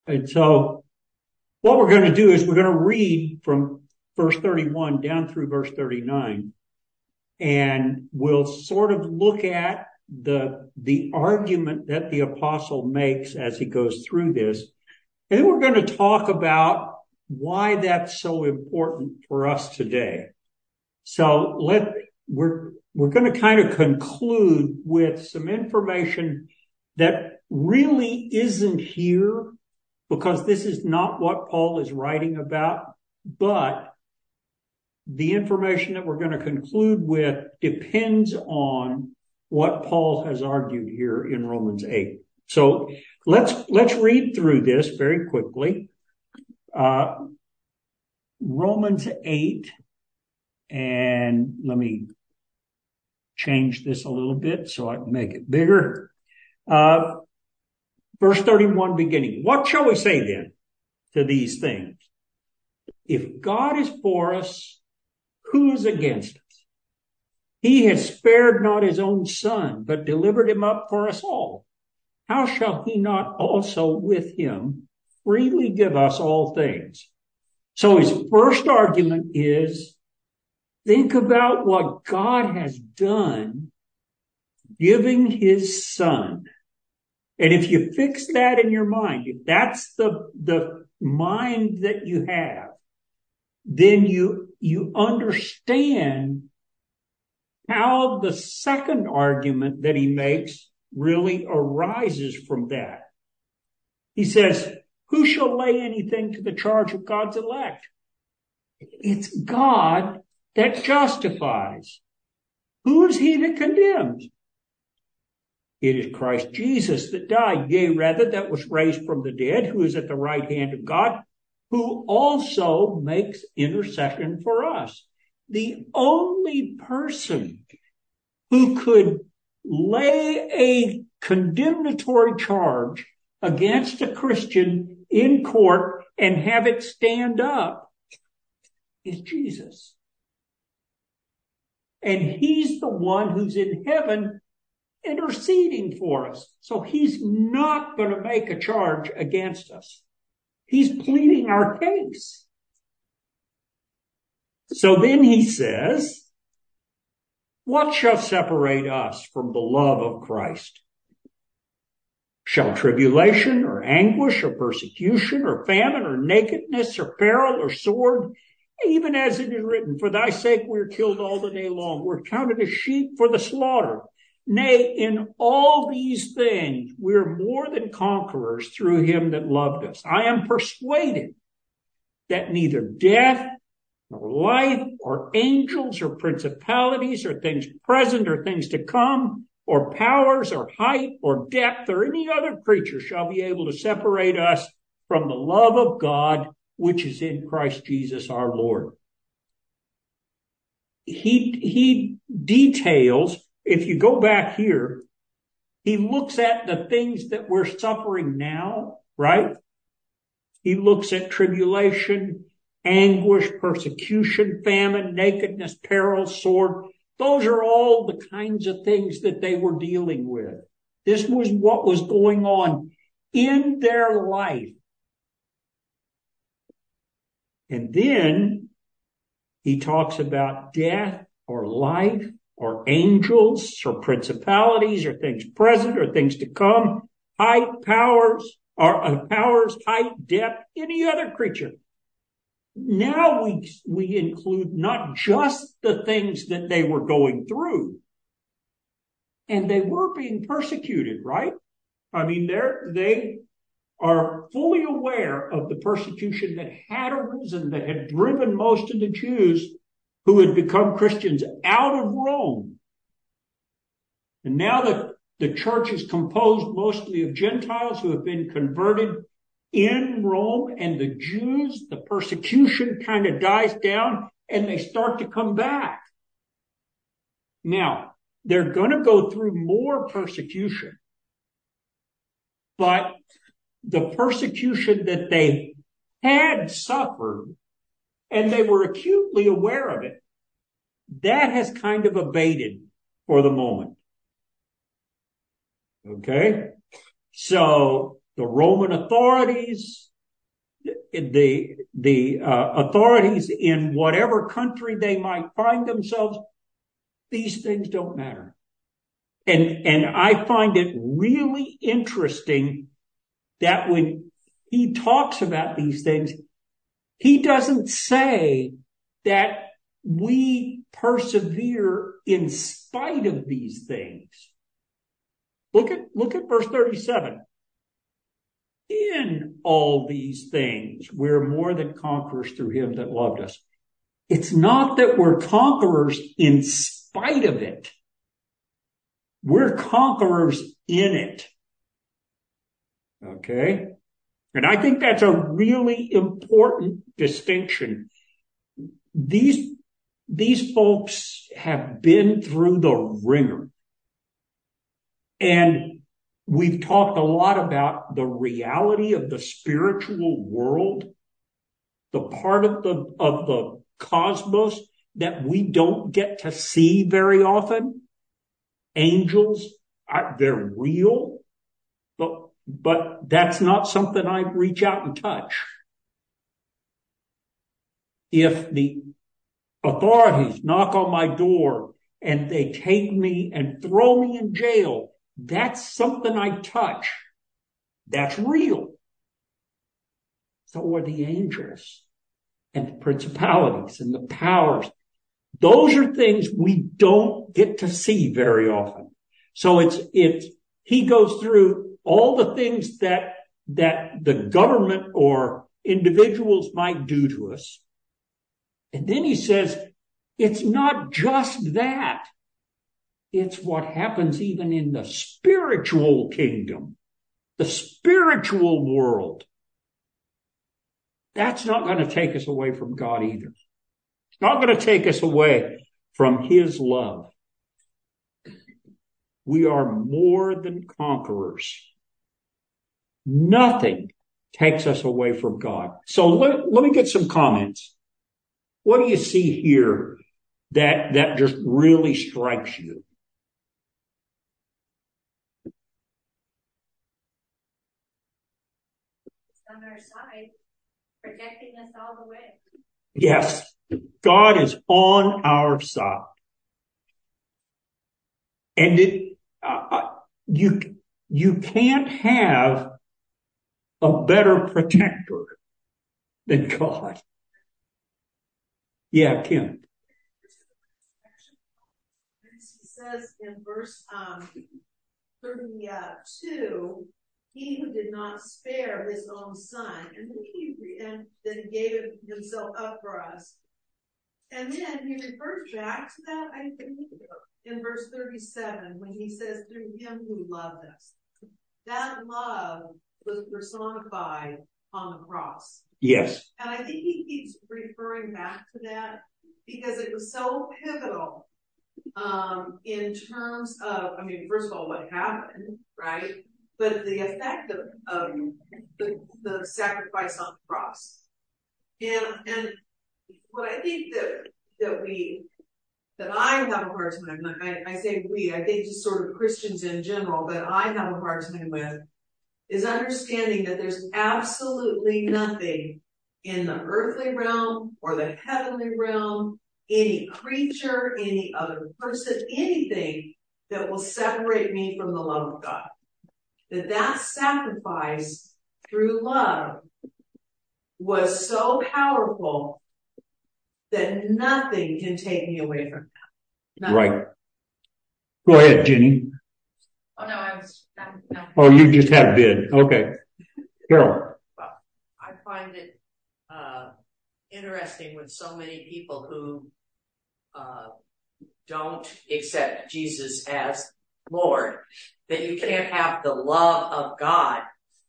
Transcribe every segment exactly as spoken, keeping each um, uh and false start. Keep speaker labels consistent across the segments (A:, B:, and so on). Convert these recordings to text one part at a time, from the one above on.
A: And so what we're going to do is we're going to read from verse thirty-one down through verse thirty-nine. And we'll sort of look at the, the argument that the apostle makes as he goes through this. And then we're going to talk about why that's so important for us today. So let, we're, we're going to kind of conclude with some information that really isn't here, because this is not what Paul is writing about, but the information that we're going to conclude with depends on what Paul has argued here in Romans eight. So let's, let's read through this very quickly. Uh, Romans eight, and let me change this a little bit so I can make it bigger. Uh, verse thirty-one beginning. What shall we say then to these things? If God is for us, who is against us? He has spared not his own son, but delivered him up for us all. How shall he not also with him freely give us all things? So his first argument is, think about what God has done, giving his son. And if you fix that in your mind, if that's the, the mind that you have, then you, you understand how the second argument that he makes really arises from that. He says, who shall lay anything to the charge of God's elect? It's God that justifies. Who is he that condemns? It is Christ Jesus that died, yea, rather, that was raised from the dead, who is at the right hand of God, who also makes intercession for us. The only person who could lay a condemnatory charge against a Christian in court and have it stand up is Jesus. And he's the one who's in heaven interceding for us. So he's not going to make a charge against us. He's pleading our case. So then he says, what shall separate us from the love of Christ? Shall tribulation or anguish or persecution or famine or nakedness or peril or sword? Even as it is written, for thy sake we are killed all the day long. We're counted as sheep for the slaughter. Nay, in all these things we are more than conquerors through him that loved us. I am persuaded that neither death nor life or angels or principalities or things present or things to come or powers or height or depth or any other creature shall be able to separate us from the love of God which is in Christ Jesus our Lord. He, he details, if you go back here, he looks at the things that we're suffering now, right? He looks at tribulation, anguish, persecution, famine, nakedness, peril, sword. Those are all the kinds of things that they were dealing with. This was what was going on in their life. And then he talks about death or life or angels or principalities or things present or things to come, height, powers, or uh, powers, height, depth, any other creature. Now we, we include not just the things that they were going through. And they were being persecuted, right? I mean, they're, they are fully aware of the persecution that had arisen, that had driven most of the Jews who had become Christians out of Rome. And now that the church is composed mostly of Gentiles who have been converted in Rome, and the Jews, the persecution kind of dies down and they start to come back. Now, they're going to go through more persecution, but the persecution that they had suffered, and they were acutely aware of it, that has kind of abated for the moment. Okay? So the Roman authorities, the, the uh, authorities in whatever country they might find themselves, these things don't matter. And, and I find it really interesting that when he talks about these things, he doesn't say that we persevere in spite of these things. Look at, look at verse thirty-seven. In all these things, we're more than conquerors through him that loved us. It's not that we're conquerors in spite of it. We're conquerors in it. Okay? And I think that's a really important distinction. These, these folks have been through the ringer. And we've talked a lot about the reality of the spiritual world, the part of the, of the cosmos that we don't get to see very often. Angels, they're real, but, but that's not something I reach out and touch. If the authorities knock on my door and they take me and throw me in jail, that's something I touch. That's real. So are the angels and the principalities and the powers. Those are things we don't get to see very often. So it's, it's, he goes through all the things that, that the government or individuals might do to us. And then he says, it's not just that. It's what happens even in the spiritual kingdom, the spiritual world. That's not going to take us away from God either. It's not going to take us away from his love. We are more than conquerors. Nothing takes us away from God. So let, let me get some comments. What do you see here that, that just really strikes you?
B: On our side, protecting us all the way.
A: Yes, God is on our side. And it, uh, you, you can't have a better protector than God. Yeah, Kim.
C: He says in verse um, thirty-two, he who did not spare his own son, and then he, and then he gave himself up for us. And then he refers back to that, I think, in verse thirty-seven, when he says, through him who loved us. That love was personified on the cross.
A: Yes.
C: And I think he keeps referring back to that because it was so pivotal um, in terms of, I mean, first of all, what happened, right? But the effect of, of the, the sacrifice on the cross. And, and what I think that, that we, that I have a hard time, I, I say we, I think just sort of Christians in general, that I have a hard time with is understanding that there's absolutely nothing in the earthly realm or the heavenly realm, any creature, any other person, anything that will separate me from the love of God. That that sacrifice through love was so powerful that nothing can take me away from that. Nothing.
A: Right. Go ahead, Jenny.
B: Oh, no, I was... I'm, I'm,
A: oh, you just had a bid. Okay. Carol.
D: I find it uh, interesting with so many people who uh, don't accept Jesus as Lord, that you can't have the love of God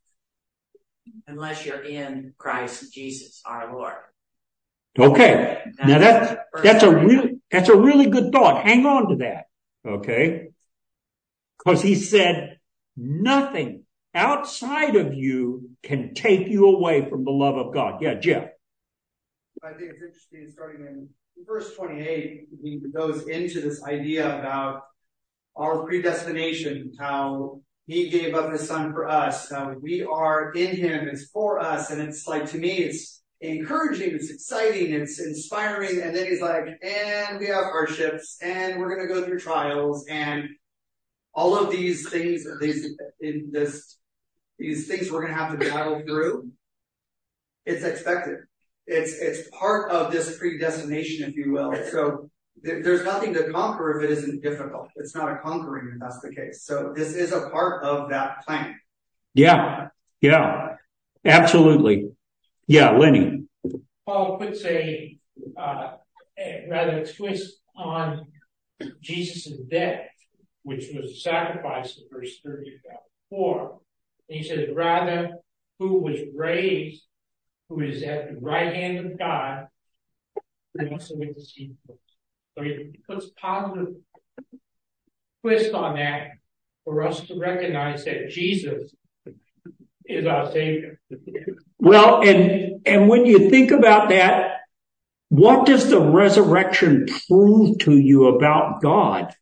D: unless you're in Christ Jesus, our Lord.
A: Okay. That's now that's, that's a really, that's a really good thought. Hang on to that. Okay. Because he said, nothing outside of you can take you away from the love of God. Yeah, Jeff.
E: I think it's interesting starting in verse twenty-eight, he goes into this idea about our predestination, how He gave up his son for us. Uh, we are in him. It's for us. And it's like, to me, it's encouraging. It's exciting. It's inspiring. And then he's like, and we have hardships and we're going to go through trials and all of these things, these, in this, these things we're going to have to battle through. It's expected. It's, it's part of this predestination, if you will. So th- there's nothing to conquer if it isn't difficult. It's not a conquering if that's the case. So this is a part of that plan.
A: Yeah. Yeah. Absolutely. Yeah, Lenny.
F: Paul puts a, uh, a rather twist on Jesus' death, which was sacrifice in verse thirty-four. And he says, rather, who was raised, who is at the right hand of God, who also with the seed. So he puts positive twist on that for us to recognize that Jesus is our Savior.
A: Well, and, and when you think about that, what does the resurrection prove to you about God?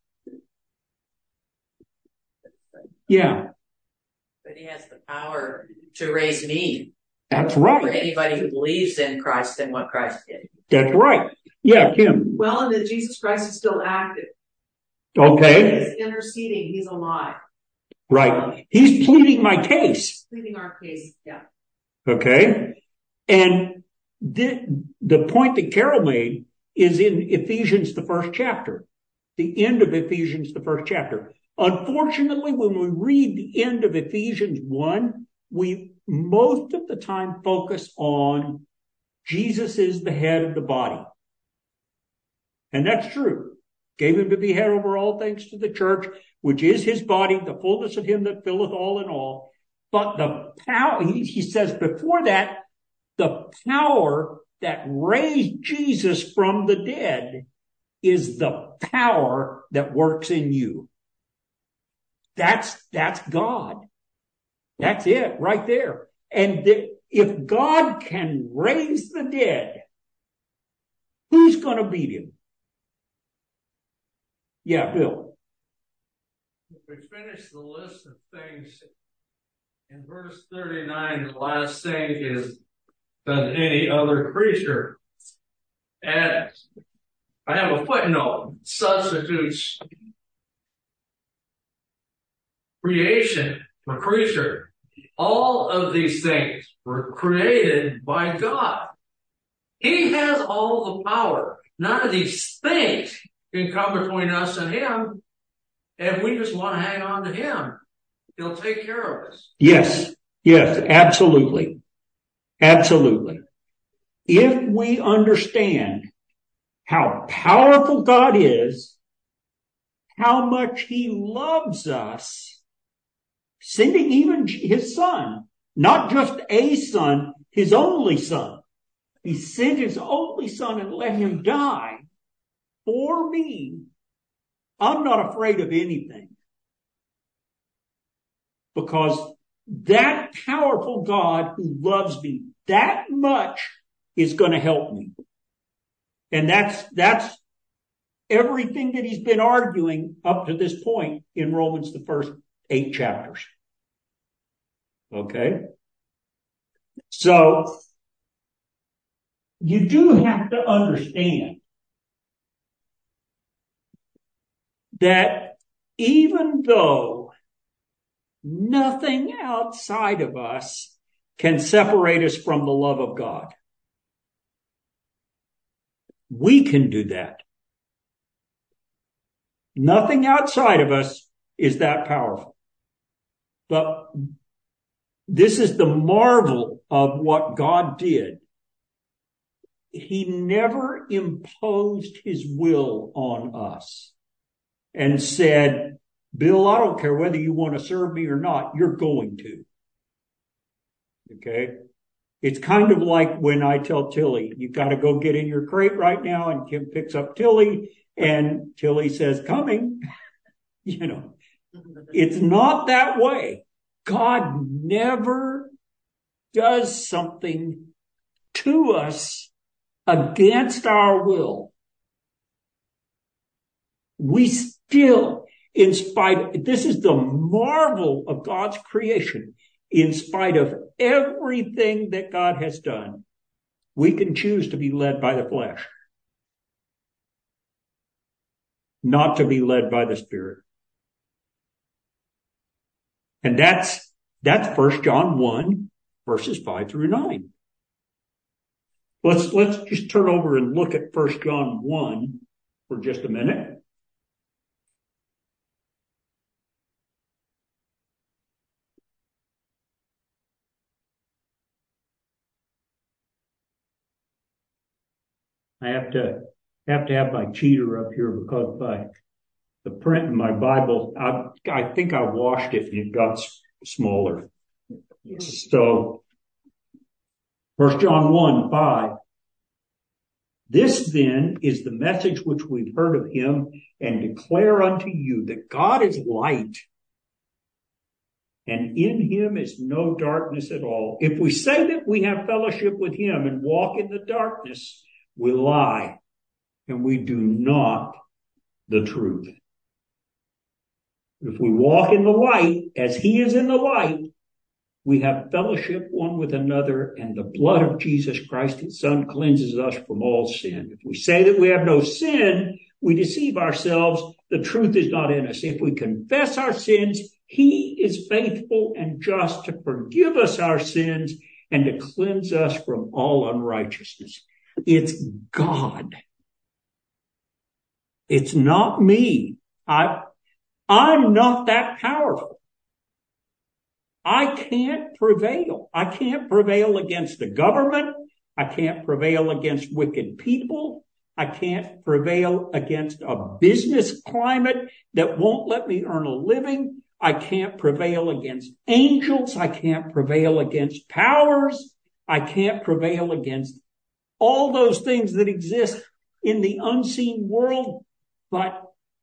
A: Yeah.
D: But he has the power to raise me.
A: That's
D: For
A: right.
D: anybody who believes in Christ and what Christ did.
A: That's right. Yeah, Kim.
C: Well, and that Jesus Christ is still active.
A: Okay.
C: He's interceding. He's alive.
A: Right. He's pleading my case.
C: Pleading our case. Yeah.
A: Okay. And the, the point that Carol made is in Ephesians, the first chapter, the end of Ephesians, the first chapter. Unfortunately, when we read the end of Ephesians one, we most of the time focus on Jesus is the head of the body. And that's true. Gave him to be head over all things to the church, which is his body, the fullness of him that filleth all in all. But the power, he, he says before that, the power that raised Jesus from the dead is the power that works in you. That's, that's God. That's it right there. And the, if God can raise the dead, who's going to beat him? Yeah, Bill.
G: If we finish the list of things in verse thirty-nine, the last thing is, does any other creature? And I have a footnote, substitutes creation for creature. All of these things were created by God. He has all the power. None of these things can come between us and him. If we just want to hang on to him, he'll take care of us.
A: Yes, yes, absolutely. Absolutely. If we understand how powerful God is, how much he loves us, sending even his son, not just a son, his only son. He sent his only son and let him die for me. I'm not afraid of anything. Because that powerful God who loves me that much is going to help me. And that's, that's everything that he's been arguing up to this point in Romans, the first eight chapters. Okay. So you do have to understand that even though nothing outside of us can separate us from the love of God, we can do that. Nothing outside of us is that powerful. But this is the marvel of what God did. He never imposed his will on us and said, Bill, I don't care whether you want to serve me or not, you're going to. Okay? It's kind of like when I tell Tilly, you got to go get in your crate right now, and Kim picks up Tilly and Tilly says, coming. You know, it's not that way. God never does something to us against our will. We still, In spite, this is the marvel of God's creation. In spite of everything that God has done, we can choose to be led by the flesh, not to be led by the Spirit. And that's, that's First John one, verses five through nine. Let's, let's just turn over and look at First John one for just a minute. I have to have to have my cheater up here because by the print in my Bible, I, I think I washed it and it got smaller. So, First John one, five. This then is the message which we've heard of him and declare unto you that God is light, and in him is no darkness at all. If we say that we have fellowship with him and walk in the darkness, we lie, and we do not the truth. If we walk in the light, as he is in the light, we have fellowship one with another, and the blood of Jesus Christ, his Son, cleanses us from all sin. If we say that we have no sin, we deceive ourselves. The truth is not in us. If we confess our sins, he is faithful and just to forgive us our sins and to cleanse us from all unrighteousness. It's God. It's not me. I, I'm not that powerful. I can't prevail. I can't prevail against the government. I can't prevail against wicked people. I can't prevail against a business climate that won't let me earn a living. I can't prevail against angels. I can't prevail against powers. I can't prevail against all those things that exist in the unseen world. But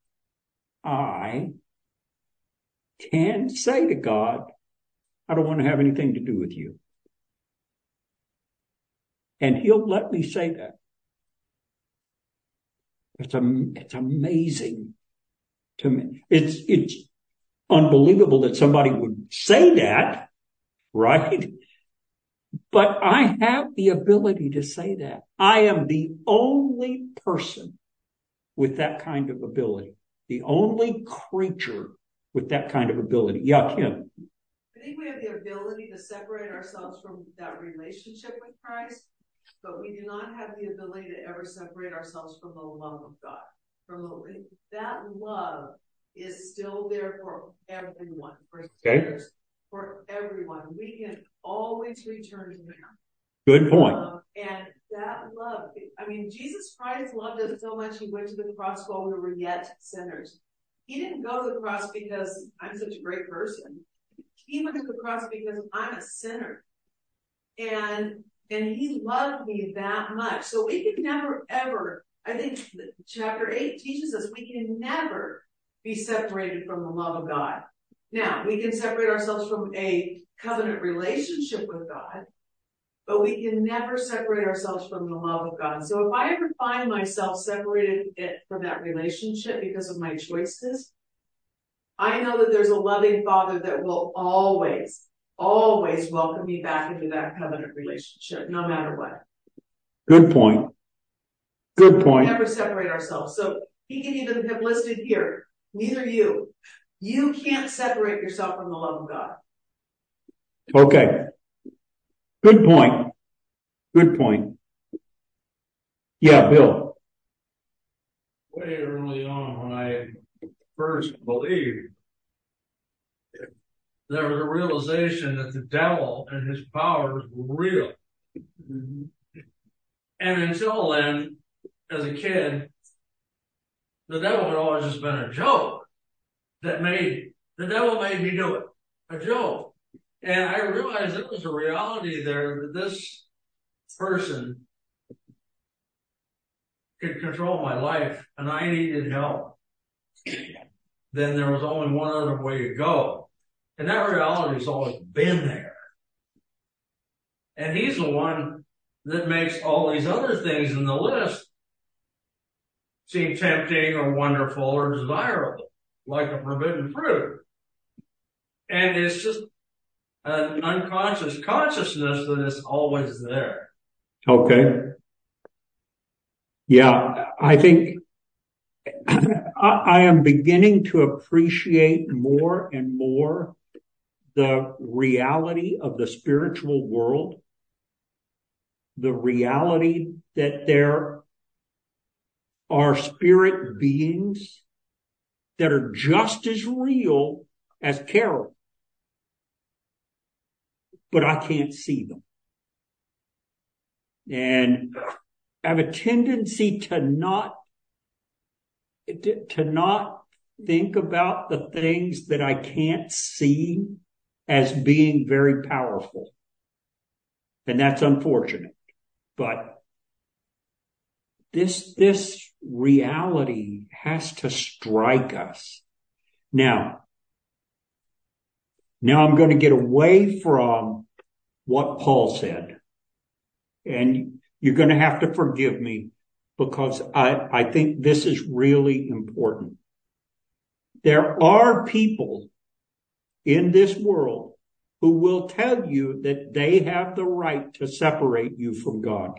A: I can say to God, I don't want to have anything to do with you. And he'll let me say that. It's, a, it's amazing to me. It's, it's unbelievable that somebody would say that, right? But I have the ability to say that. I am the only person with that kind of ability. The only creature with that kind of ability. Yeah, Kim.
C: I think we have the ability to separate ourselves from that relationship with Christ, but we do not have the ability to ever separate ourselves from the love of God. From the, that love is still there for everyone, for
A: okay.
C: sinners, for everyone. We can always return to him.
A: Good point.
C: Um, and that love, I mean, Jesus Christ loved us so much, he went to the cross while we were yet sinners. He didn't go to the cross because I'm such a great person. He went to the cross because I'm a sinner. And, and he loved me that much. So we can never, ever, I think chapter eight teaches us we can never be separated from the love of God. Now, we can separate ourselves from a covenant relationship with God, but we can never separate ourselves from the love of God. So if I ever find myself separated from that relationship because of my choices, I know that there's a loving Father that will always, always welcome me back into that covenant relationship, no matter what.
A: Good point. Good point.
C: We never separate ourselves. So he can even have listed here, neither you. You can't separate yourself from the love of God.
A: Okay. Good point. Good point. Yeah, Bill.
G: Way early on when I first believed, there was a realization that the devil and his powers were real. Mm-hmm. And until then, as a kid, the devil had always just been a joke that made, the devil made me do it. A joke. And I realized there was a reality there that this person could control my life and I needed help. Then there was only one other way to go. And that reality has always been there. And he's the one that makes all these other things in the list seem tempting or wonderful or desirable. like a forbidden fruit. And it's just an unconscious consciousness that is always there.
A: Okay. Yeah, I think I, I am beginning to appreciate more and more the reality of the spiritual world, the reality that there are spirit beings that are just as real as Carol, but I can't see them. And I have a tendency to not, to, to not think about the things that I can't see as being very powerful. And that's unfortunate. But this, this reality has to strike us. Now, now I'm going to get away from what Paul said. And you're going to have to forgive me because I, I think this is really important. There are people in this world who will tell you that they have the right to separate you from God.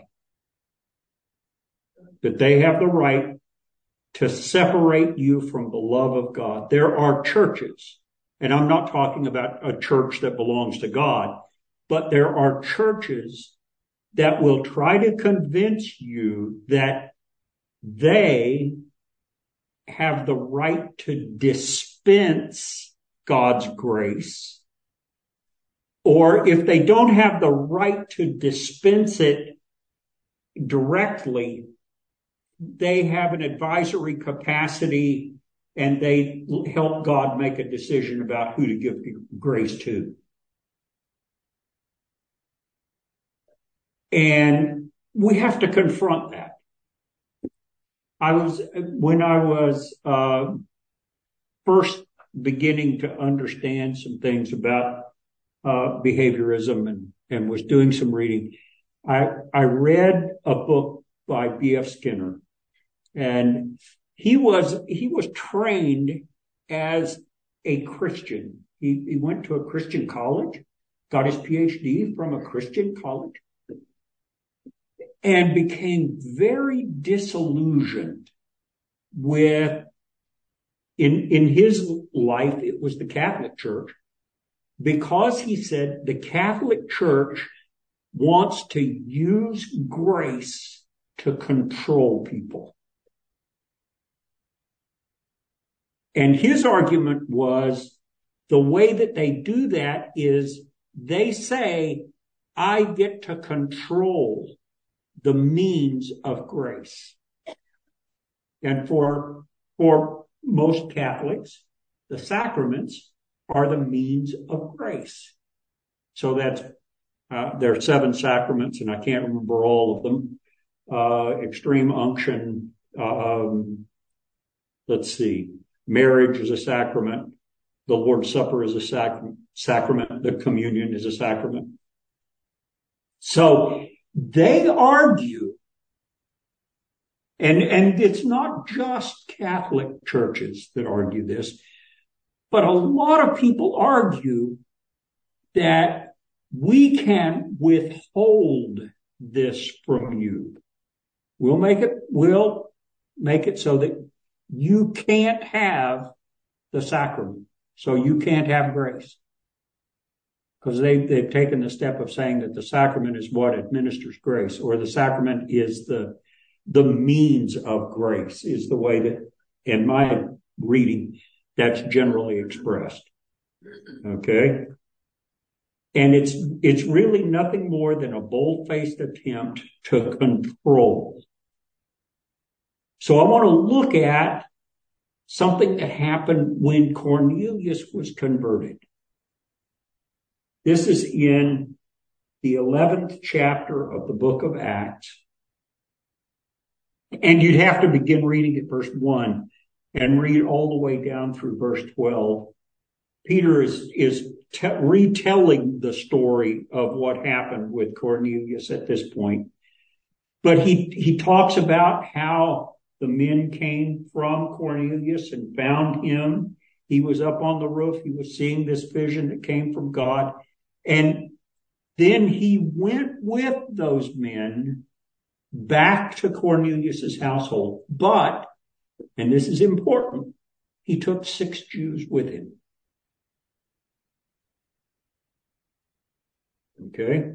A: That they have the right to separate you from the love of God. There are churches, and I'm not talking about a church that belongs to God, but there are churches that will try to convince you that they have the right to dispense God's grace. Or if they don't have the right to dispense it directly, they have an advisory capacity and they help God make a decision about who to give grace to. And we have to confront that. I was, when I was uh, first beginning to understand some things about uh, behaviorism and, and was doing some reading, I, I read a book by B F Skinner. And he was, he was trained as a Christian. He, he went to a Christian college, got his P H D from a Christian college, and became very disillusioned with, in, in his life, it was the Catholic Church, because he said the Catholic Church wants to use grace to control people. And his argument was the way that they do that is they say, I get to control the means of grace. And for, for most Catholics, the sacraments are the means of grace. So that's, uh, there are seven sacraments and I can't remember all of them. Uh, extreme unction, um, let's see, marriage is a sacrament. The Lord's Supper is a sacrament. Sacrament. The communion is a sacrament. So they argue, and, and it's not just Catholic churches that argue this, but a lot of people argue that we can withhold this from you. We'll make it, we'll make it so that you can't have the sacrament. So you can't have grace. Because they, they've taken the step of saying that the sacrament is what administers grace, or the sacrament is the, the means of grace, is the way that, in my reading, that's generally expressed. Okay? And it's, it's really nothing more than a bold-faced attempt to control. So I want to look at something that happened when Cornelius was converted. This is in the eleventh chapter of the book of Acts. And you'd have to begin reading at verse one and read all the way down through verse twelve. Peter is, is te- retelling the story of what happened with Cornelius at this point. But he, he talks about how the men came from Cornelius and found him He was up on the roof. He was seeing this vision that came from God. And then he went with those men back to Cornelius's household. But, and this is important, he took six Jews with him. Okay?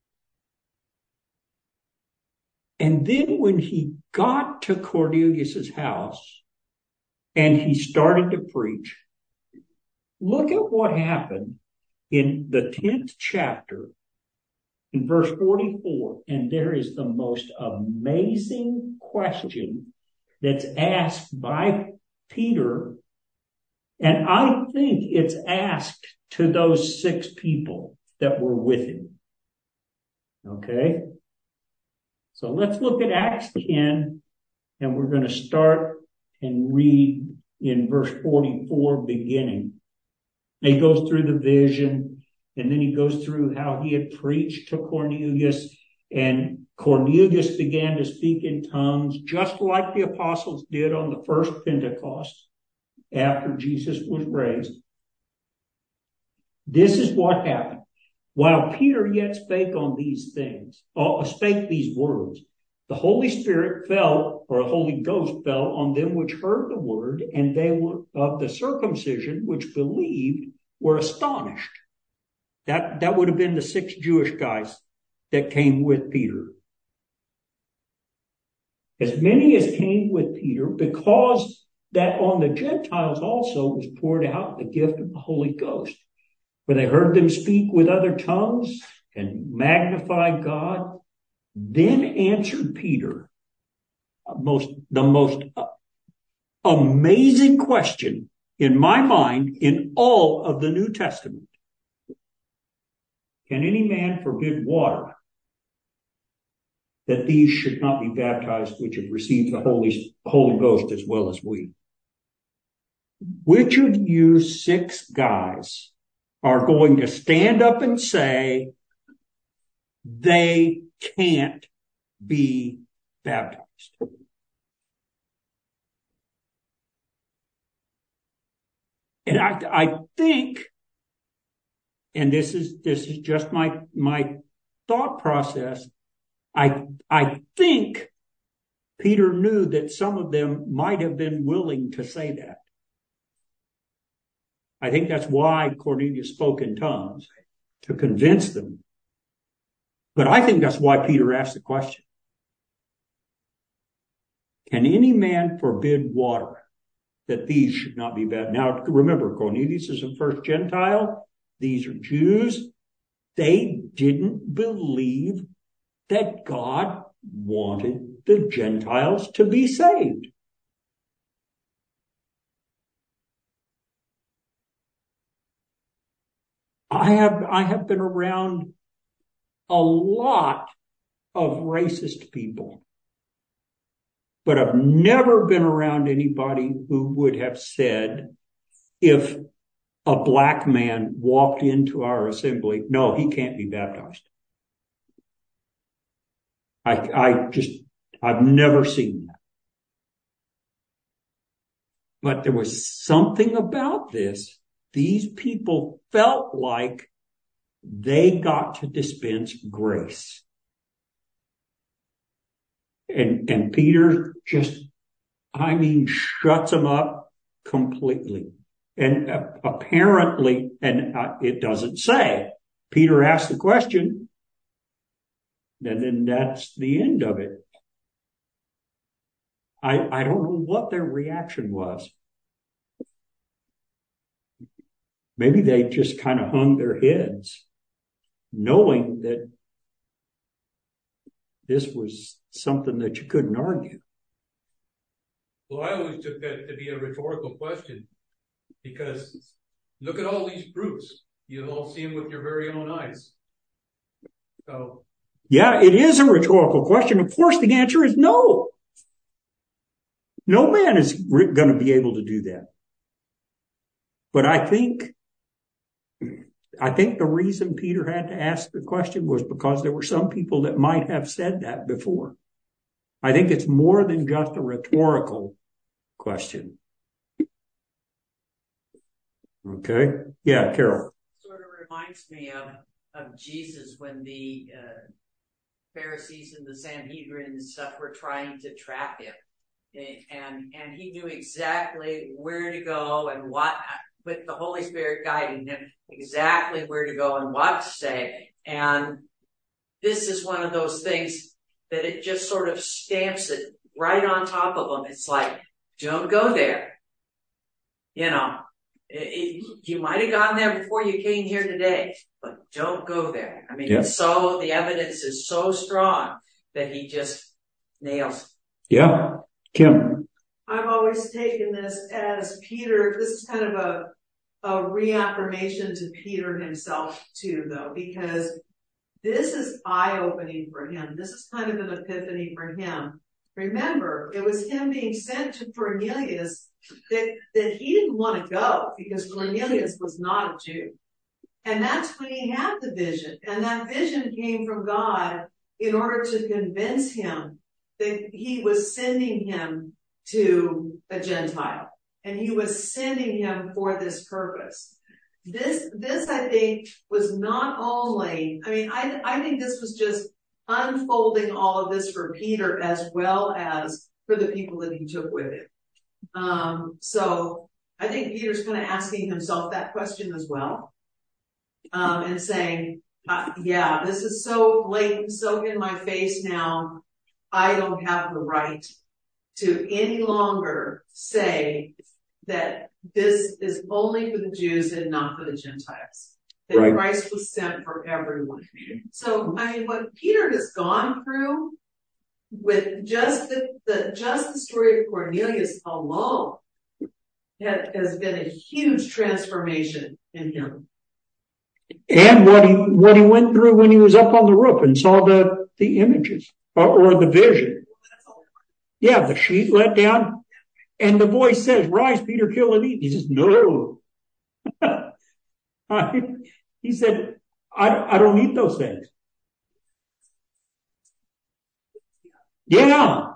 A: And then when he got to Cornelius's house and he started to preach, look at what happened in the tenth chapter in verse forty-four. And there is the most amazing question that's asked by Peter. And I think it's asked to those six people that were with him. Okay? So let's look at Acts ten, and we're going to start and read in verse forty-four beginning. He goes through the vision, and then he goes through how he had preached to Cornelius, and Cornelius began to speak in tongues, just like the apostles did on the first Pentecost after Jesus was raised. This is what happened. While Peter yet spake on these things, or spake these words, the Holy Spirit fell, or the Holy Ghost fell on them which heard the word, and they were of the circumcision which believed were astonished. That, that would have been the six Jewish guys that came with Peter. As many as came with Peter, because that on the Gentiles also was poured out the gift of the Holy Ghost. For they heard them speak with other tongues and magnify God. Then answered Peter, most, the most amazing question in my mind in all of the New Testament. Can any man forbid water that these should not be baptized which have received the Holy, Holy Ghost as well as we? Which of you six guys are going to stand up and say they can't be baptized? And I, I think, and this is this is just my my thought process, I I think Peter knew that some of them might have been willing to say that. I think that's why Cornelius spoke in tongues, to convince them. But I think that's why Peter asked the question. Can any man forbid water that these should not be baptized? Now, remember, Cornelius is a first Gentile. These are Jews. They didn't believe that God wanted the Gentiles to be saved. I have, I have been around a lot of racist people, but I've never been around anybody who would have said, if a black man walked into our assembly, no, he can't be baptized. I, I just, I've never seen that. But there was something about this. These people felt like they got to dispense grace. And, and Peter just, I mean, shuts them up completely. And uh, apparently, and uh, it doesn't say, Peter asked the question, and then that's the end of it. I, I don't know what their reaction was. Maybe they just kind of hung their heads, knowing that this was something that you couldn't argue.
H: Well, I always took that to be a rhetorical question, because look at all these proofs. You'll all see them with your very own eyes. So,
A: yeah, it is a rhetorical question. Of course, the answer is no. No man is going to be able to do that. But I think I think the reason Peter had to ask the question was because there were some people that might have said that before. I think it's more than just a rhetorical question. Okay. Yeah, Carol.
D: Sort of reminds me of, of Jesus when the uh, Pharisees and the Sanhedrin and stuff were trying to trap him. And, and he knew exactly where to go and what, with the Holy Spirit guiding him, exactly where to go and what to say. And this is one of those things that it just sort of stamps it right on top of them. It's like, don't go there. You know, it, it, you might have gone there before you came here today, but don't go there. I mean,
A: yeah.
D: it's so, the evidence is so strong that he just nails it.
A: Yeah. Kim.
C: I've always taken this as Peter, this is kind of a, a reaffirmation to Peter himself too, though, because this is eye-opening for him. This is kind of an epiphany for him. Remember, it was him being sent to Cornelius that, that he didn't want to go because Cornelius was not a Jew. And that's when he had the vision. And that vision came from God in order to convince him that he was sending him to a Gentile. And he was sending him for this purpose. This, this I think was not only, I mean, I, I think this was just unfolding all of this for Peter as well as for the people that he took with him. Um, so I think Peter's kind of asking himself that question as well. Um, and saying, uh, yeah, this is so blatant, so in my face now. I don't have the right to any longer say that this is only for the Jews and not for the Gentiles. That
A: Right.
C: Christ was sent for everyone. So, I mean, what Peter has gone through with just the, the just the story of Cornelius alone has, has been a huge transformation in him.
A: And what he what he went through when he was up on the roof and saw the, the images or, or the vision. Yeah, the sheet let down, and the voice says, "Rise, Peter, kill and eat." He says, "No." He said, I, I don't eat those things. Yeah.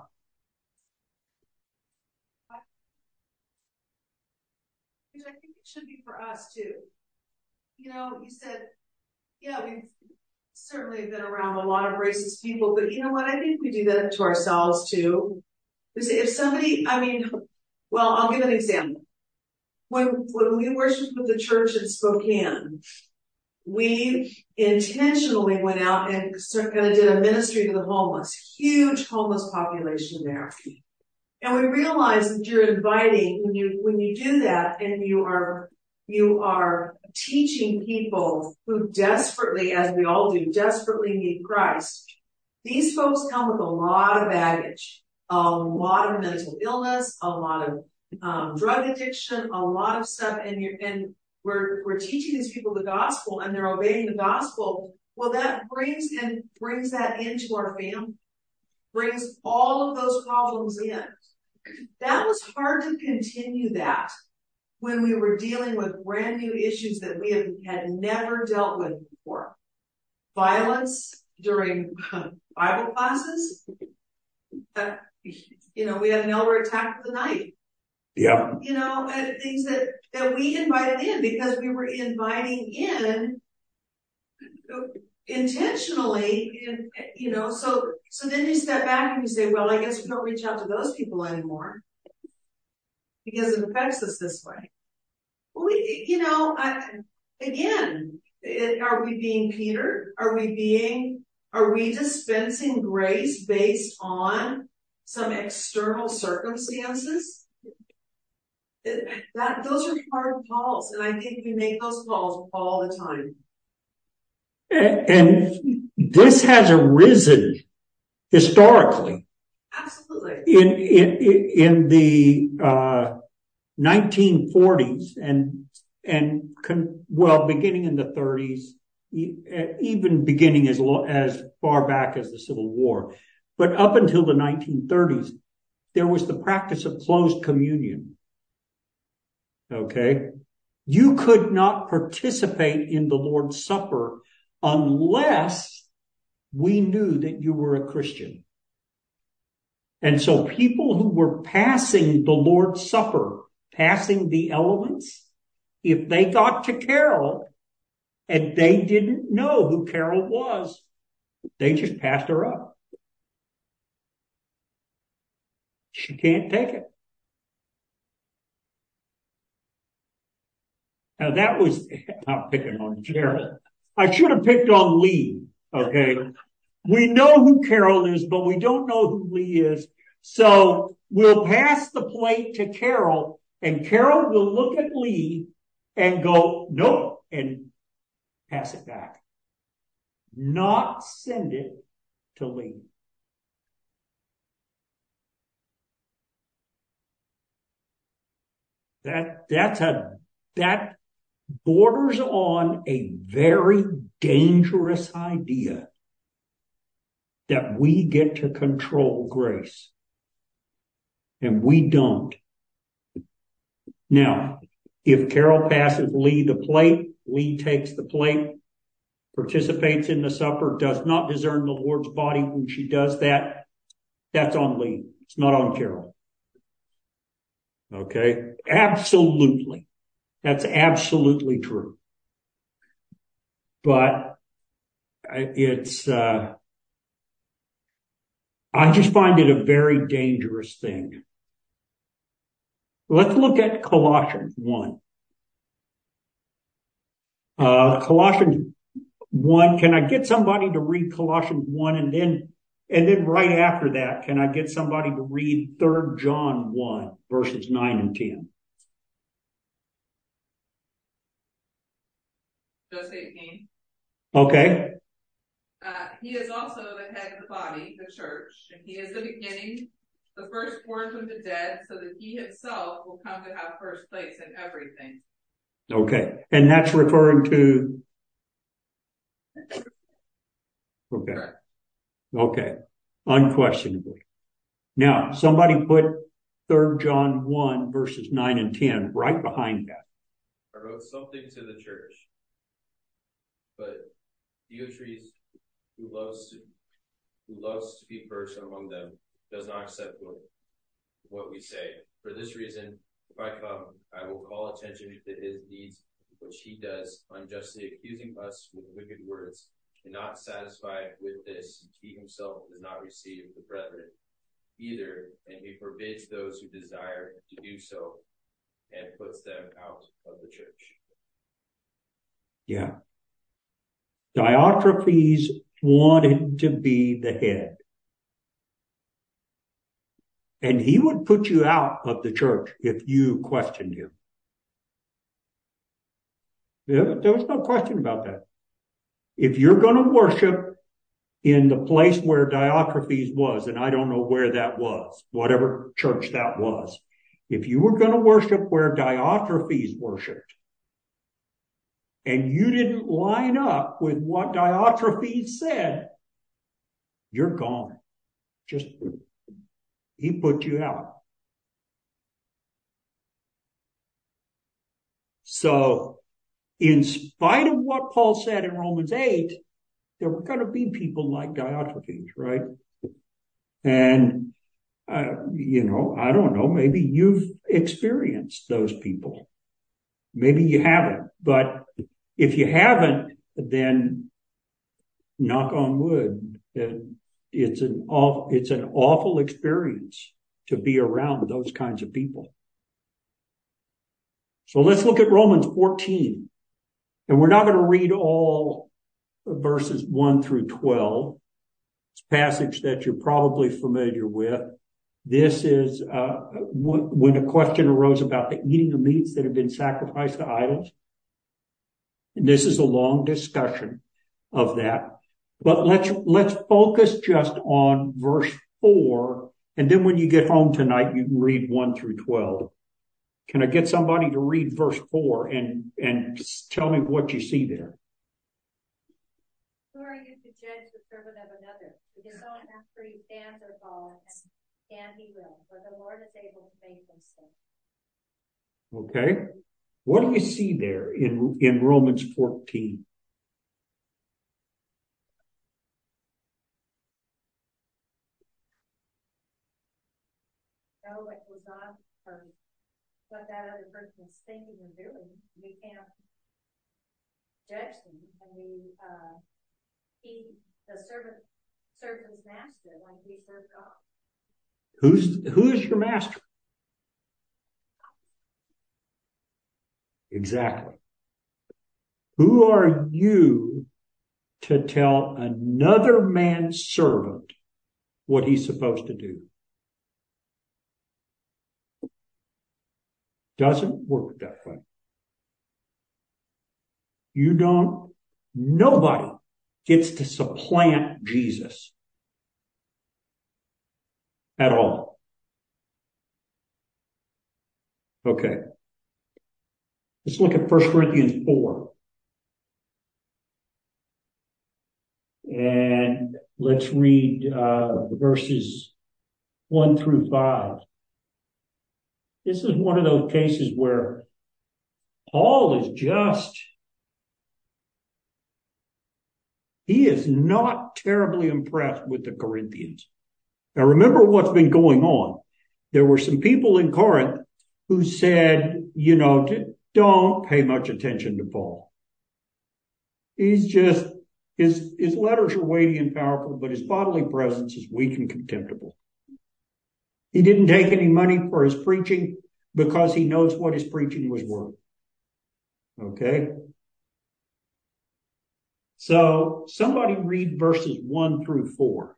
C: Which I think it should be for us too. You know, you said, yeah, we've certainly been around a lot of racist people, but you know what? I think we do that to ourselves too. If somebody, I mean, well, I'll give an example. When, when we worshiped with the church in Spokane, we intentionally went out and kind of did a ministry to the homeless, huge homeless population there. And we realized that you're inviting, when you, when you do that and you are, you are teaching people who desperately, as we all do, desperately need Christ. These folks come with a lot of baggage, a lot of mental illness, a lot of um, drug addiction, a lot of stuff, and you're, and we're, we're teaching these people the gospel and they're obeying the gospel. Well, that brings and brings that into our family, brings all of those problems in. That was hard to continue that when we were dealing with brand new issues that we have, had never dealt with before. Violence during Bible classes. Uh, you know, we had an elder attacked with a knife.
A: Yeah.
C: You know, and things that, that we invited in because we were inviting in intentionally, in, you know, so, so then you step back and you say, well, I guess we don't reach out to those people anymore because it affects us this way. Well, we, you know, I, again, it, are we being Peter? Are we being, are we dispensing grace based on some external circumstances? It, that, those are hard calls, and I think we make those calls all the time.
A: And, and this has arisen historically.
C: Absolutely.
A: In, in, in the, uh, nineteen forties and, and, con, well, beginning in the thirties, even beginning as, lo, as far back as the Civil War. But up until the nineteen thirties, there was the practice of closed communion. Okay. You could not participate in the Lord's Supper unless we knew that you were a Christian. And so people who were passing the Lord's Supper, passing the elements, if they got to Carol and they didn't know who Carol was, they just passed her up. She can't take it. Now that was, I'm picking on Carol. I should have picked on Lee, okay? We know who Carol is, but we don't know who Lee is. So we'll pass the plate to Carol, and Carol will look at Lee and go, nope, and pass it back. Not send it to Lee. That, that's a, that borders on a very dangerous idea that we get to control grace. And we don't. Now, if Carol passes Lee the plate, Lee takes the plate, participates in the supper, does not discern the Lord's body when she does that, that's on Lee. It's not on Carol. Okay? Absolutely. That's absolutely true. But it's, uh, I just find it a very dangerous thing. Let's look at Colossians one. Uh, Colossians one, can I get somebody to read Colossians one, and then, and then right after that, can I get somebody to read Third John one, verses nine and ten?
I: Verse eighteen.
A: Okay.
I: Uh, he is also the head of the body, the church, and he is the beginning, the firstborn from the dead, so that he himself will come to have first place in everything.
A: Okay. And that's referring to... Okay.
I: Correct.
A: Okay. Unquestionably. Now, somebody put Third John one, verses nine and ten right behind that.
J: I wrote something to the church, but Diotrephes, who loves to who loves to be first among them, does not accept what, what we say. For this reason, if I come, I will call attention to his deeds, which he does, unjustly accusing us with wicked words. And not satisfied with this, he himself does not receive the brethren either, and he forbids those who desire to do so, and puts them out of the church.
A: Yeah. Diotrephes wanted to be the head. And he would put you out of the church if you questioned him. There, there was no question about that. If you're going to worship in the place where Diotrephes was, and I don't know where that was, whatever church that was, if you were going to worship where Diotrephes worshiped, and you didn't line up with what Diotrephes said, you're gone. Just, he put you out. So, in spite of what Paul said in Romans eight, there were going to be people like Diotrephes, right? And, uh, you know, I don't know, maybe you've experienced those people. Maybe you haven't, but if you haven't, then knock on wood, it's an awful, it's an awful experience to be around those kinds of people. So let's look at Romans fourteen. And we're not going to read all verses one through twelve. It's a passage that you're probably familiar with. This is uh, when a question arose about the eating of meats that have been sacrificed to idols. And this is a long discussion of that. But let's let's focus just on verse four. And then when you get home tonight, you can read one through twelve. Can I get somebody to read verse four and, and tell me what you see there?
B: Who are you to judge the servant of another? To disown after he stands or falls, and stand he will, for the Lord is able to make them stand.
A: Okay. What do you see there in, in Romans fourteen?
B: Know what goes on first. what that other person is thinking and doing. We can't judge them, and we uh, he the servant serves his master like we serve God.
A: Who's who is your master? Exactly. Who are you to tell another man's servant what he's supposed to do? Doesn't work that way. You don't, nobody gets to supplant Jesus at all. Okay. Let's look at First Corinthians four. And let's read uh, verses one through five. This is one of those cases where Paul is just, he is not terribly impressed with the Corinthians. Now remember what's been going on. There were some people in Corinth who said, you know, don't pay much attention to Paul. He's just, his, his letters are weighty and powerful, but his bodily presence is weak and contemptible. He didn't take any money for his preaching because he knows what his preaching was worth. Okay? So somebody read verses one through four.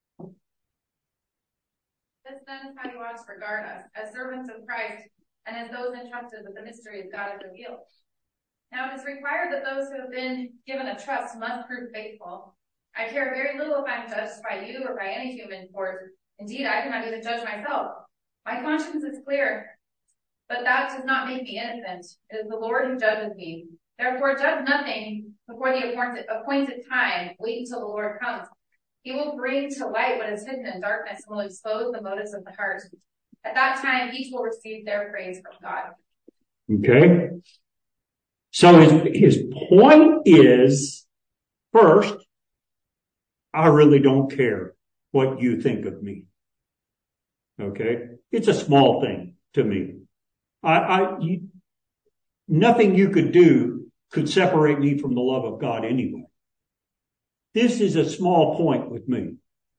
K: This then is how you ought to regard us, as servants of Christ, and as those entrusted with the mystery of God has revealed. Now it is required that those who have been given a trust must prove faithful. I care very little if I am judged by you or by any human court. Indeed, I cannot even judge myself. My conscience is clear, but that does not make me innocent. It is the Lord who judges me. Therefore, judge nothing before the appointed, appointed time. Wait until the Lord comes. He will bring to light what is hidden in darkness and will expose the motives of the heart. At that time, each will receive their praise from God.
A: Okay. So his, his point is, first, I really don't care what you think of me. Okay? It's a small thing to me. I, I, you, nothing you could do could separate me from the love of God anyway. This is a small point with me.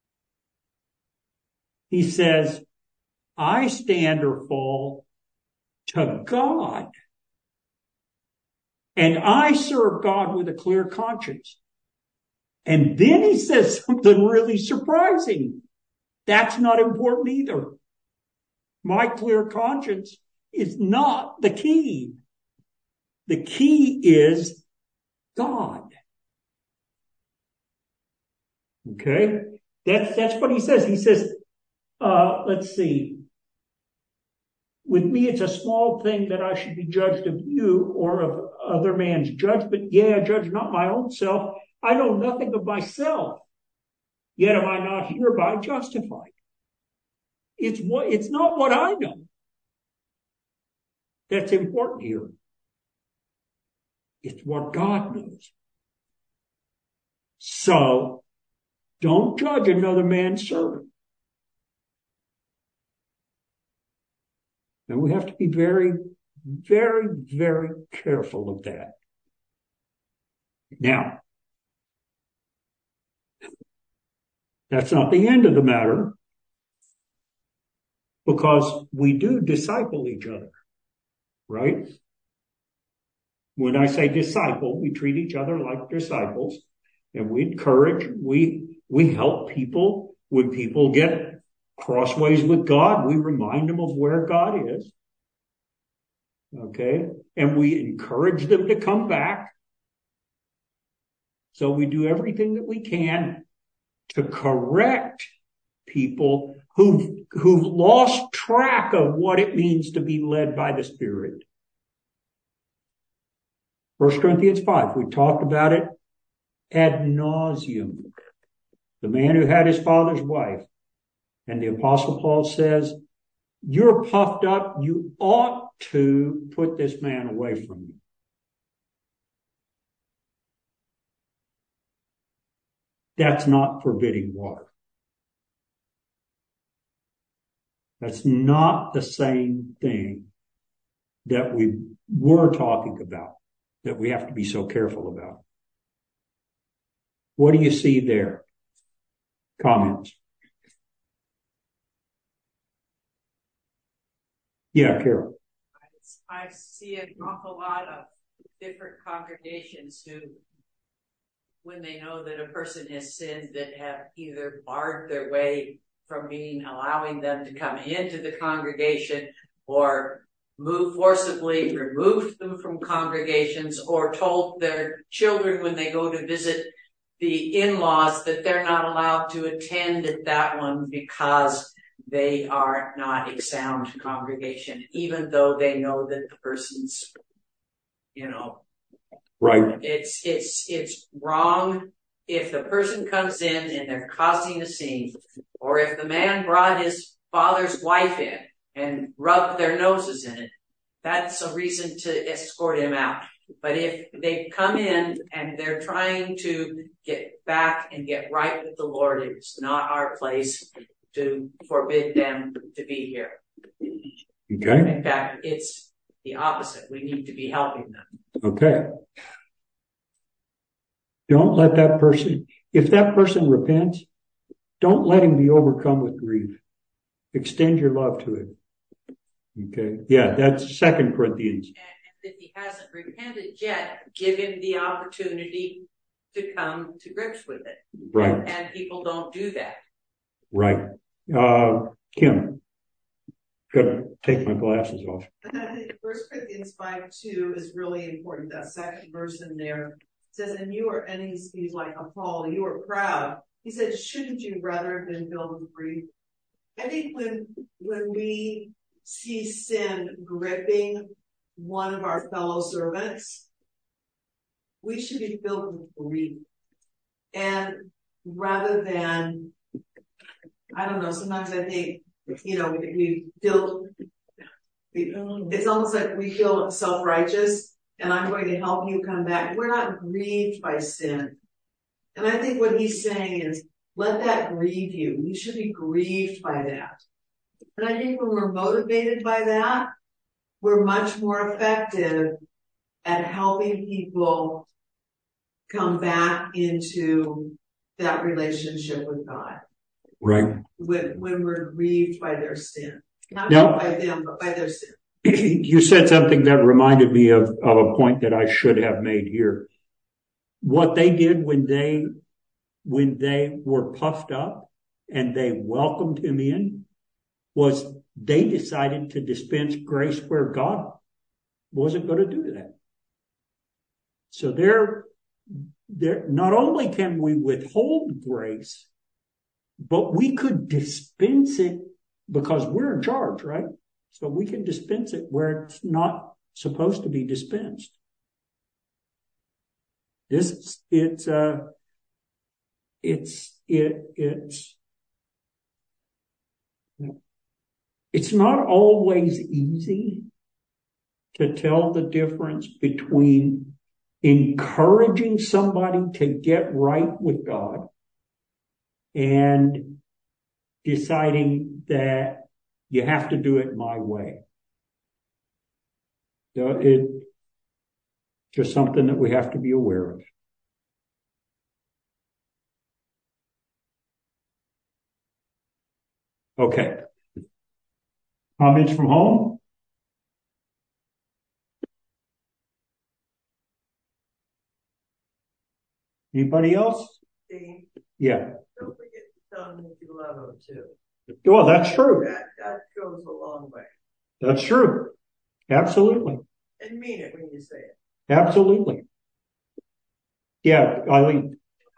A: He says, I stand or fall to God. And I serve God with a clear conscience. And then he says something really surprising. That's not important either. My clear conscience is not the key. The key is God. Okay? That's, that's what he says. He says, uh, let's see. With me, it's a small thing that I should be judged of you or of other man's judgment. Yea, I judge not my own self. I know nothing of myself. Yet am I not hereby justified. It's what, it's not what I know that's important here. It's what God knows. So, don't judge another man's servant. And we have to be very, very, very careful of that. Now, that's not the end of the matter, because we do disciple each other, right? When I say disciple, we treat each other like disciples, and we encourage, we, we help people. When people get crossways with God, we remind them of where God is. Okay? And we encourage them to come back. So we do everything that we can to correct people who've, who've lost track of what it means to be led by the Spirit. First Corinthians five, we talked about it ad nauseum. The man who had his father's wife. And the Apostle Paul says, you're puffed up. You ought to put this man away from you. That's not forbidding water. That's not the same thing that we were talking about that we have to be so careful about. What do you see there? Comments? Yeah, Carol.
D: I see an awful lot of different congregations who, when they know that a person has sinned, that have either barred their way from being, allowing them to come into the congregation, or move forcibly, removed them from congregations, or told their children when they go to visit the in-laws that they're not allowed to attend at that one because they are not a sound congregation, even though they know that the person's, you know,
A: right.
D: It's, it's, it's wrong if the person comes in and they're causing a scene, or if the man brought his father's wife in and rubbed their noses in it, that's a reason to escort him out. But if they come in and they're trying to get back and get right with the Lord, it's not our place to forbid them to be here.
A: Okay.
D: In fact, it's the opposite. We need to be helping them.
A: Okay. Don't let that person, if that person repents, don't let him be overcome with grief. Extend your love to him. Okay. Yeah, that's Second Corinthians.
D: And if he hasn't repented yet, give him the opportunity to come to grips with it.
A: Right.
D: And, and people don't do that.
A: Right. Uh, Kim, gotta take my glasses off.
C: First Corinthians five two is really important. That second verse in there says, and you are, and he's, he's like a Paul, you are proud. He said, shouldn't you rather have been filled with grief? I think when, when we see sin gripping one of our fellow servants, we should be filled with grief. And rather than, I don't know, sometimes I think, you know, we, we feel, we, it's almost like we feel self-righteous, and I'm going to help you come back. We're not grieved by sin. And I think what he's saying is, let that grieve you. You should be grieved by that. And I think when we're motivated by that, we're much more effective at helping people come back into that relationship with God.
A: Right.
C: When, when we're grieved by their sin. Not
A: Now,
C: by them, but by their sin.
A: You said something that reminded me of, of a point that I should have made here. What they did when they, when they were puffed up and they welcomed him in was they decided to dispense grace where God wasn't going to do that. So they're, they're, not only can we withhold grace, but we could dispense it because we're in charge, right? So we can dispense it where it's not supposed to be dispensed. This, it's, uh, it's, it, it's, it's not always easy to tell the difference between encouraging somebody to get right with God and deciding that you have to do it my way. So it just something that we have to be aware of. Okay. Comments from home? Anybody else?
L: Steve,
A: Yeah.
L: don't forget to tell them that you love them too.
A: Well, that's true.
L: That, that goes a long way.
A: That's true. Absolutely.
L: And mean it when you say it.
A: Absolutely. Yeah, Eileen.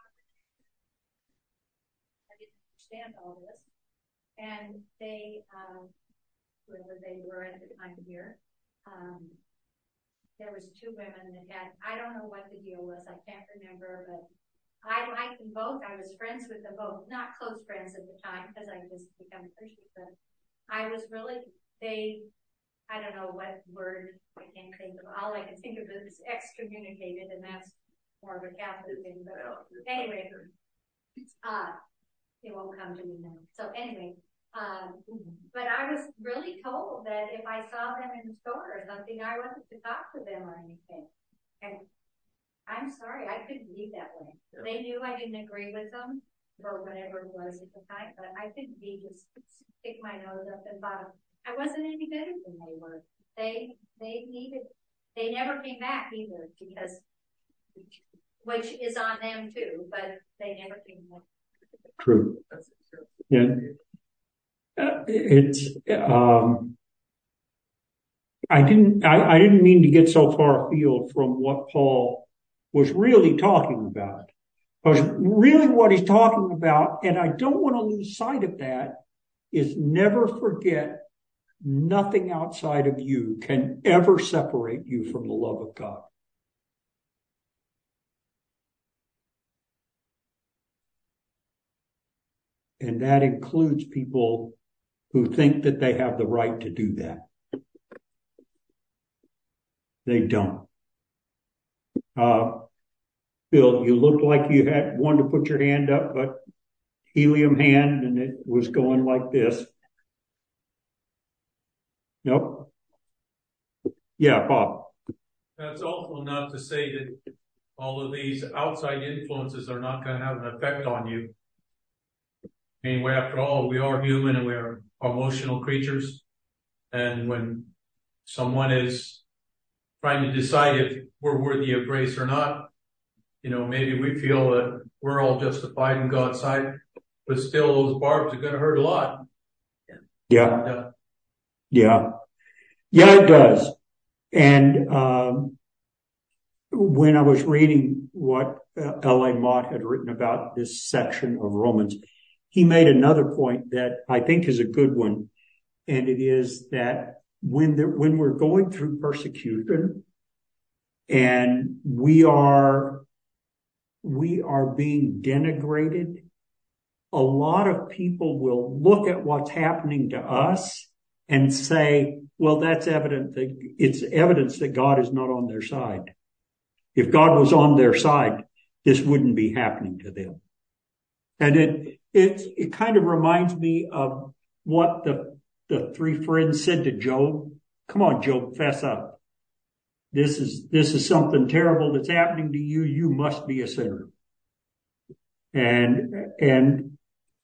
B: I didn't understand all this. And they, um, whoever they were at the time here, um, there was two women that had, I don't know what the deal was, I can't remember, but I liked them both. I was friends with them both, not close friends at the time because I just become Christian, but I was really, they, I don't know what word I can't think of. All I can think of is excommunicated, and that's more of a Catholic thing. But anyway, uh, it won't come to me now. So anyway, Um, but I was really told that if I saw them in the store or something, I wasn't to talk to them or anything. And I'm sorry, I couldn't be that way. Yeah. They knew I didn't agree with them or whatever it was at the time, but I couldn't be just stick my nose up and bottom. I wasn't any better than they were. They they needed. They never came back either because, which is on them too. But they never came back.
A: True. Yeah. Uh, it's um, I didn't I, I didn't mean to get so far afield from what Paul was really talking about. Because really what he's talking about, and I don't want to lose sight of that, is never forget nothing outside of you can ever separate you from the love of God. And that includes people who think that they have the right to do that. They don't. Uh, Bill, you looked like you had wanted to put your hand up, but helium hand, and it was going like this. Nope. Yeah, Bob.
H: That's also not to say that all of these outside influences are not going to have an effect on you. I mean, we, after all, we are human and we are emotional creatures. And when someone is trying to decide if we're worthy of grace or not, you know, maybe we feel that we're all justified in God's sight, but still those barbs are going to hurt a lot.
A: Yeah.
H: And, uh,
A: yeah. Yeah, it does. And um, when I was reading what uh, L A Mott had written about this section of Romans, he made another point that I think is a good one. And it is that when the, when we're going through persecution and we are, we are being denigrated, a lot of people will look at what's happening to us and say, well, that's evident that it's evidence that God is not on their side. If God was on their side, this wouldn't be happening to them. And it, it, it kind of reminds me of what the, the three friends said to Job. Come on, Job, fess up. This is, this is something terrible that's happening to you. You must be a sinner. And, and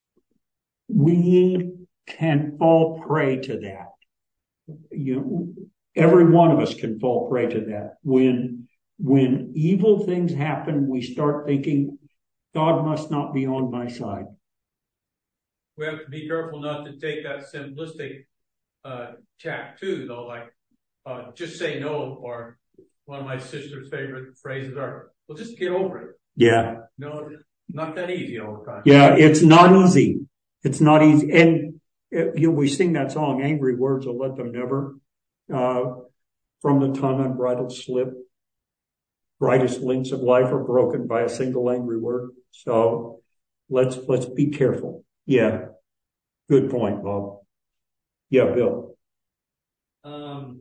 A: we can fall prey to that. You know, every one of us can fall prey to that. When, when evil things happen, we start thinking, God must not be on my side.
H: We have to be careful not to take that simplistic uh, tack too, though, like uh, just say no, or one of my sister's favorite phrases are, well, just get over it.
A: Yeah.
H: No, not that easy all the time.
A: Yeah, it's not easy. It's not easy. And uh, you know, we sing that song, angry words will let them never. Uh, from the tongue unbridled slip. Brightest links of life are broken by a single angry word. So let's, let's be careful. Yeah. Good point, Bob. Yeah, Bill.
G: Um,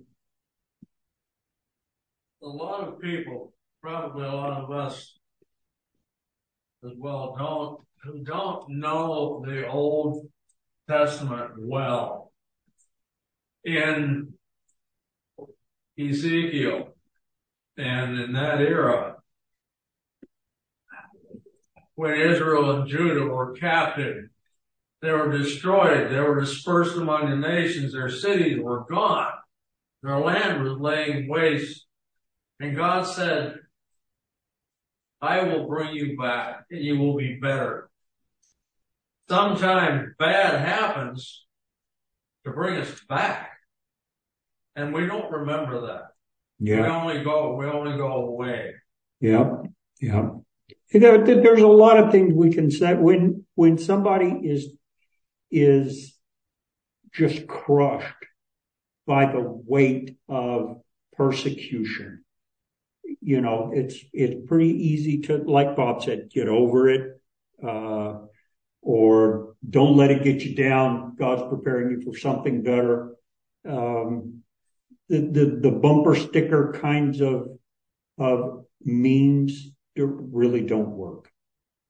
G: a lot of people, probably a lot of us as well, don't, who don't know the Old Testament well. In Ezekiel and in that era, when Israel and Judah were captive, they were destroyed. They were dispersed among the nations. Their cities were gone. Their land was laying waste. And God said, I will bring you back and you will be better. Sometimes bad happens to bring us back. And we don't remember that.
A: Yeah.
G: We only go, we only go away.
A: Yeah. Yeah. There, there's a lot of things we can say when, when somebody is, is just crushed by the weight of persecution. You know, it's, it's pretty easy to, like Bob said, get over it, uh, or don't let it get you down. God's preparing you for something better. Um, the, the, the bumper sticker kinds of, of memes really don't work.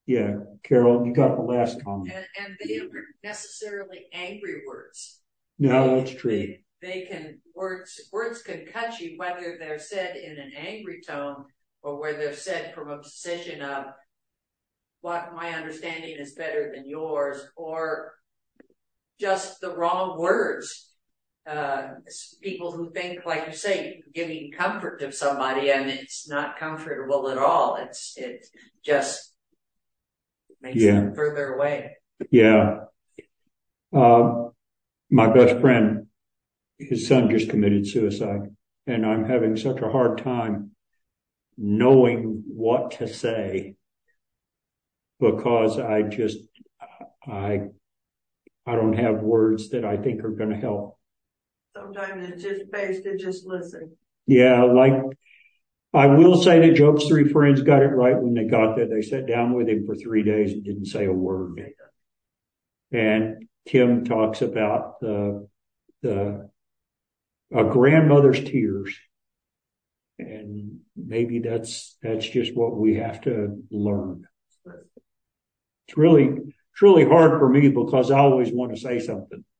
A: Yeah, Carol, you got the last comment.
D: And, and they aren't necessarily angry words.
A: No, that's true.
D: They, they can, words, words can cut you whether they're said in an angry tone or whether they're said from a position of what my understanding is better than yours, or just the wrong words. Uh, people who think, like you say, giving comfort to somebody, and it's not comfortable at all. It's, it just makes
A: Yeah.
D: them further away.
A: Yeah. Uh, my best friend, his son just committed suicide, and I'm having such a hard time knowing what to say because I just, I, I don't have words that I think are going to help.
L: Sometimes it's just best to just listen.
A: Yeah, like, I will say that Job's three friends got it right when they got there. They sat down with him for three days and didn't say a word. And Tim talks about the, the, a grandmother's tears. And maybe that's, that's just what we have to learn. It's really, it's really hard for me because I always want to say something.